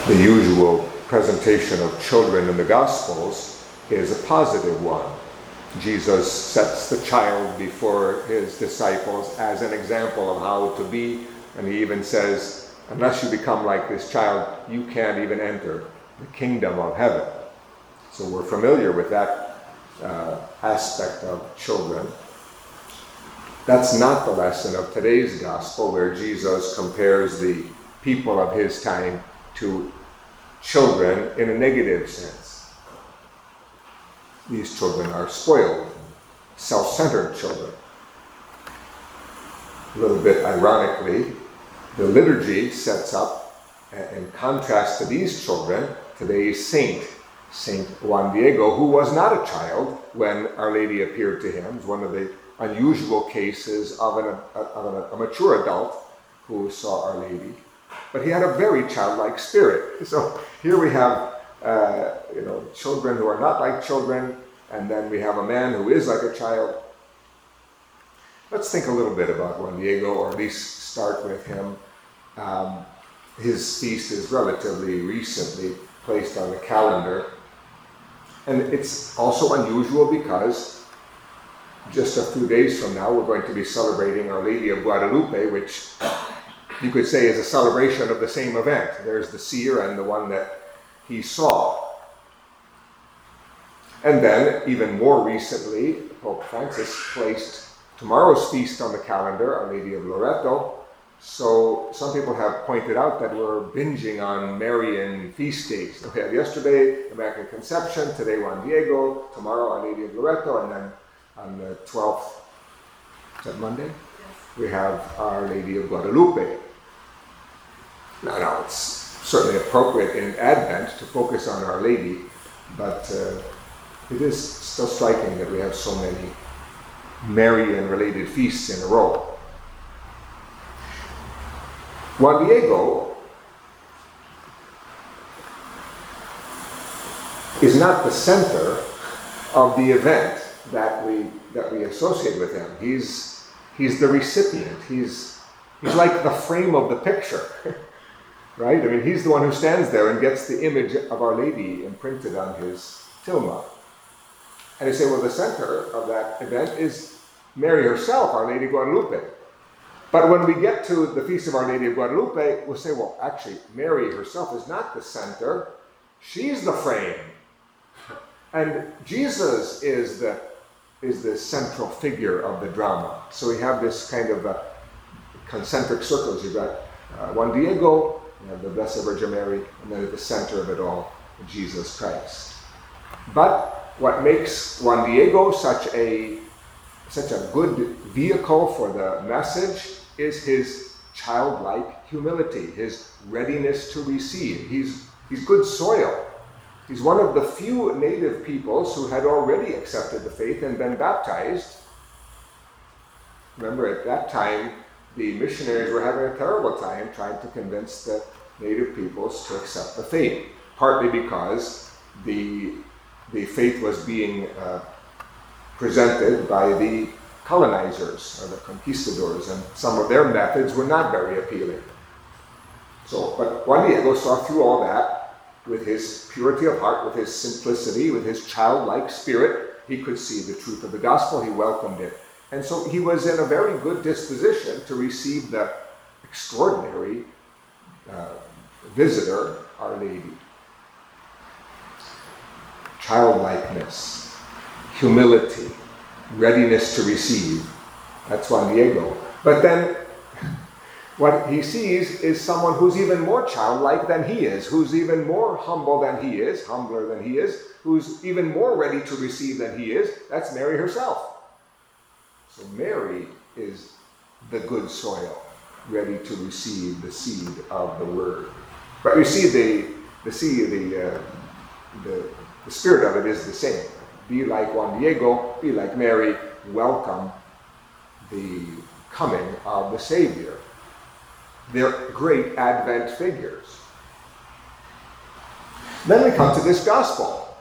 The usual presentation of children in the Gospels is a positive one. Jesus sets the child before his disciples as an example of how to be, and he even says, unless you become like this child, you can't even enter the kingdom of heaven. So we're familiar with that aspect of children. That's not the lesson of today's gospel, where Jesus compares the people of his time to children in a negative sense. These children are spoiled, self-centered children. A little bit ironically, the liturgy sets up, in contrast to these children, today's saint, Saint Juan Diego, who was not a child when Our Lady appeared to him. It was one of the unusual cases of a mature adult who saw Our Lady. But he had a very childlike spirit. So here we have children who are not like children, and then we have a man who is like a child. Let's think a little bit about Juan Diego, or at least start with him. His feast is relatively recently placed on the calendar. And it's also unusual because just a few days from now we're going to be celebrating Our Lady of Guadalupe, which you could say is a celebration of the same event. There's the seer and the one that he saw. And then, even more recently, Pope Francis placed tomorrow's feast on the calendar, Our Lady of Loreto. So some people have pointed out that we're binging on Marian feast days. We had yesterday Immaculate Conception, today Juan Diego, tomorrow Our Lady of Loreto, and then on the 12th, is that Monday? Yes. We have Our Lady of Guadalupe. Now it's certainly appropriate in Advent to focus on Our Lady, but it is still striking that we have so many Marian-related feasts in a row. Juan Diego is not the center of the event that we associate with him. He's the recipient. He's like the frame of the picture, right? I mean, he's the one who stands there and gets the image of Our Lady imprinted on his tilma. And you say, well, the center of that event is Mary herself, Our Lady of Guadalupe. But when we get to the Feast of Our Lady of Guadalupe, we'll say, well, actually, Mary herself is not the center. She's the frame. And Jesus is the central figure of the drama. So we have this kind of concentric circles. You've got Juan Diego, you have the Blessed Virgin Mary, and then at the center of it all, Jesus Christ. But what makes Juan Diego such a good vehicle for the message is his childlike humility, his readiness to receive. He's good soil. He's one of the few native peoples who had already accepted the faith and been baptized. Remember, at that time, the missionaries were having a terrible time trying to convince the native peoples to accept the faith, partly because the faith was being presented by the colonizers or the conquistadors, and some of their methods were not very appealing. But Juan Diego saw through all that with his purity of heart, with his simplicity, with his childlike spirit. He could see the truth of the gospel. He welcomed it. And so he was in a very good disposition to receive the extraordinary visitor, Our Lady. Childlikeness, humility, readiness to receive. That's Juan Diego. But then what he sees is someone who's even more childlike than he is, who's even more humble than he is, humbler than he is, who's even more ready to receive than he is. That's Mary herself. So Mary is the good soil, ready to receive the seed of the word. But you see the spirit of it is the same. Be like Juan Diego, be like Mary, welcome the coming of the Savior. They're great Advent figures. Then we come to this gospel.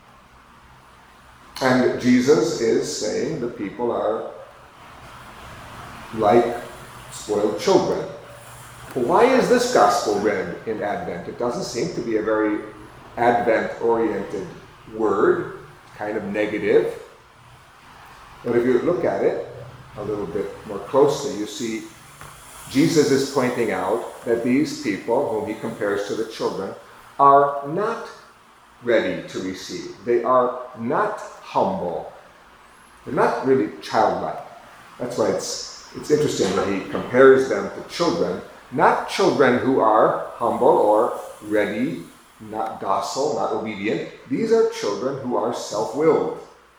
And Jesus is saying the people are like spoiled children. Why is this gospel read in Advent? It doesn't seem to be a very Advent-oriented word, kind of negative. But if you look at it a little bit more closely, you see Jesus is pointing out that these people, whom he compares to the children, are not ready to receive. They are not humble. They're not really childlike. That's why it's interesting that he compares them to children, not children who are humble or ready, not docile, not obedient. These are children who are self-willed.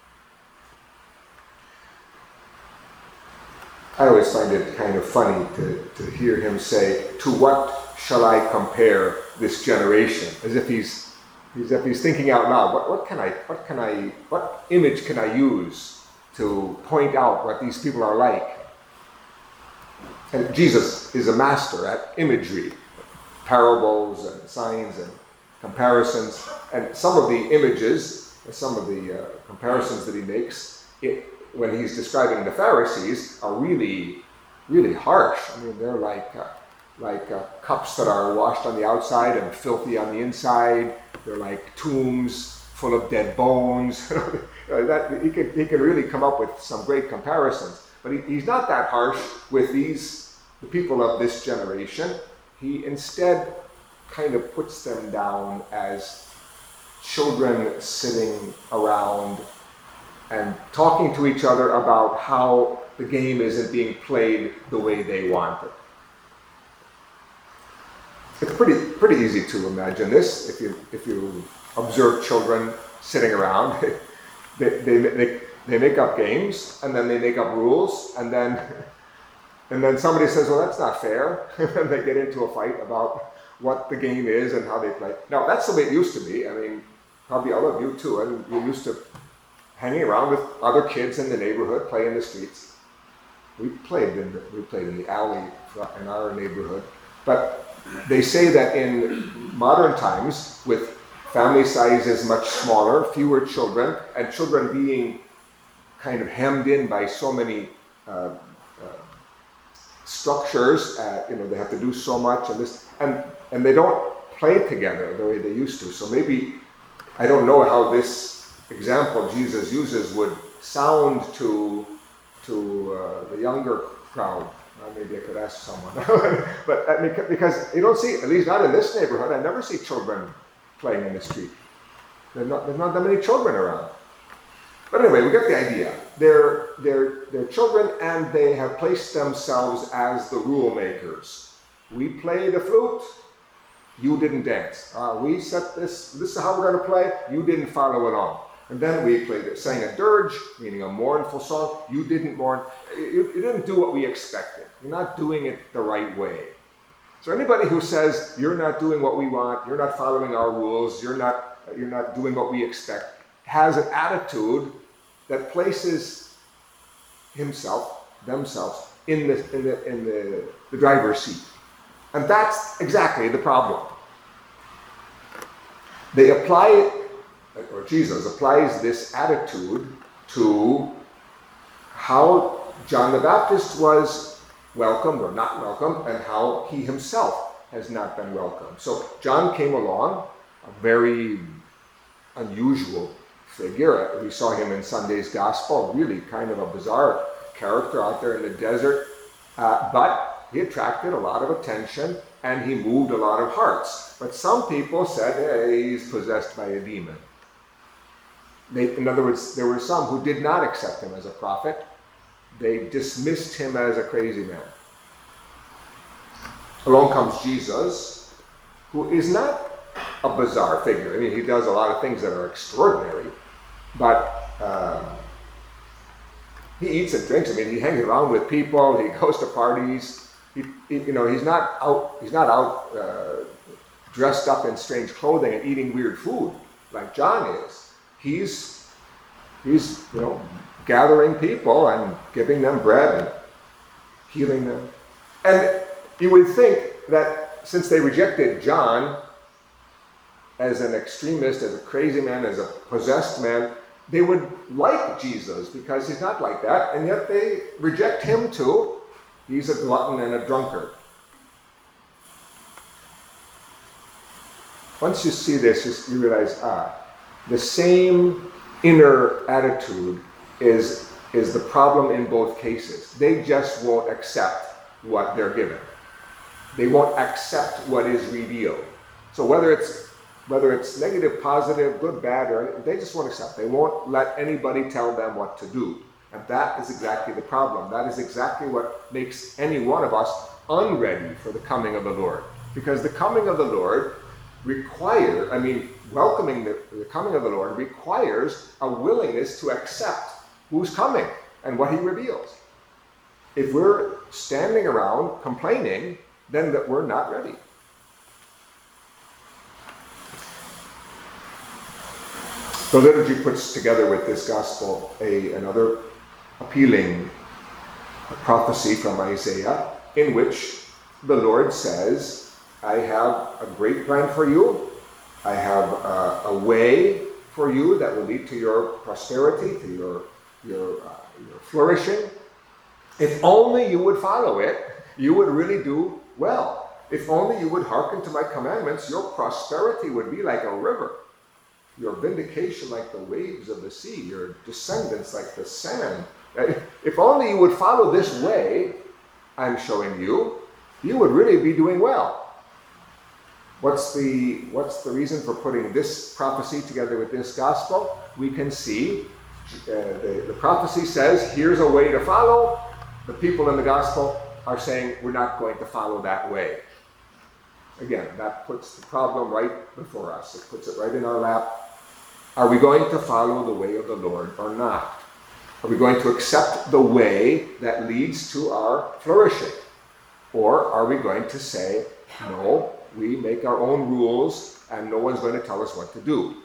I always find it kind of funny to hear him say, "To what shall I compare this generation?" As if he's thinking out loud. What image can I use to point out what these people are like? And Jesus is a master at imagery, parables and signs and comparisons. And some of the images, some of the comparisons that he makes, when he's describing the Pharisees, are really, really harsh. I mean, they're like cups that are washed on the outside and filthy on the inside. They're like tombs full of dead bones. He can really come up with some great comparisons. But he's not that harsh with the people of this generation. He instead kind of puts them down as children sitting around and talking to each other about how the game isn't being played the way they want it. It's pretty easy to imagine this if you observe children sitting around. They make up games, and then they make up rules, and then somebody says, "Well, that's not fair," and they get into a fight about what the game is and how they play. Now, that's the way it used to be. I mean, probably all of you too, and you used to hanging around with other kids in the neighborhood, play in the streets. We played in the alley in our neighborhood. But they say that in modern times, with family sizes much smaller, fewer children, and children being kind of hemmed in by so many structures, they have to do so much, and they don't play together the way they used to. So maybe, I don't know how this example Jesus uses would sound to the younger crowd. Maybe I could ask someone. But because you don't see, at least not in this neighborhood, I never see children playing in the street. There's not that many children around. But anyway, we get the idea. They're children, and they have placed themselves as the rule makers. We play the flute. You didn't dance. We set this. This is how we're going to play. You didn't follow along. And then we sang a dirge, meaning a mournful song. You didn't mourn. You didn't do what we expected. You're not doing it the right way. So anybody who says you're not doing what we want, you're not following our rules, you're not doing what we expect, has an attitude that places themselves in the driver's seat. And that's exactly the problem. They apply it, or Jesus applies this attitude to how John the Baptist was welcomed or not welcomed, and how he himself has not been welcomed. So John came along, a very unusual figure. We saw him in Sunday's Gospel, really kind of a bizarre character out there in the desert, but he attracted a lot of attention, and he moved a lot of hearts. But some people said, "Hey, he's possessed by a demon." In other words, there were some who did not accept him as a prophet. They dismissed him as a crazy man. Along comes Jesus, who is not a bizarre figure. I mean, he does a lot of things that are extraordinary, but he eats and drinks. I mean, he hangs around with people. He goes to parties. He's not out dressed up in strange clothing and eating weird food like John is. He's gathering people and giving them bread and healing them. And you would think that since they rejected John as an extremist, as a crazy man, as a possessed man, they would like Jesus, because he's not like that, and yet they reject him too. He's a glutton and a drunkard. Once you see this, you realize, the same inner attitude is the problem in both cases. They just won't accept what they're given. They won't accept what is revealed. So whether it's negative, positive, good, bad, or they just won't accept. They won't let anybody tell them what to do. And that is exactly the problem. That is exactly what makes any one of us unready for the coming of the Lord. Because the coming of the Lord welcoming the coming of the Lord requires a willingness to accept who's coming and what he reveals. If we're standing around complaining, then that we're not ready. The liturgy puts together with this gospel another appealing prophecy from Isaiah, in which the Lord says, I have a great plan for you. I have a way for you that will lead to your prosperity, to your flourishing. If only you would follow it, you would really do well. If only you would hearken to my commandments, your prosperity would be like a river, your vindication like the waves of the sea, your descendants like the sand. If only you would follow this way I'm showing you, you would really be doing well. What's the reason for putting this prophecy together with this gospel? We can see the prophecy says, here's a way to follow. The people in the gospel are saying, we're not going to follow that way. Again, that puts the problem right before us. It puts it right in our lap. Are we going to follow the way of the Lord or not? Are we going to accept the way that leads to our flourishing? Or are we going to say, no, we make our own rules and no one's going to tell us what to do?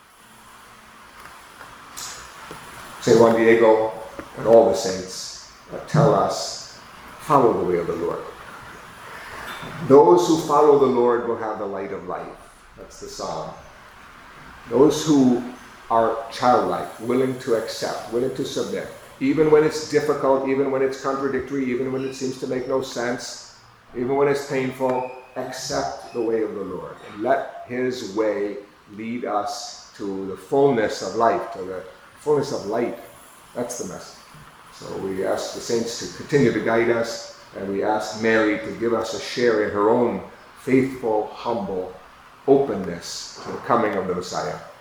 St. Juan Diego and all the saints tell us, follow the way of the Lord. Those who follow the Lord will have the light of life. That's the psalm. Those who are childlike, willing to accept, willing to submit, even when it's difficult, even when it's contradictory, even when it seems to make no sense, even when it's painful, accept the way of the Lord and let his way lead us to the fullness of life, to the fullness of light. That's the message. So we ask the saints to continue to guide us, and we ask Mary to give us a share in her own faithful, humble openness to the coming of the Messiah.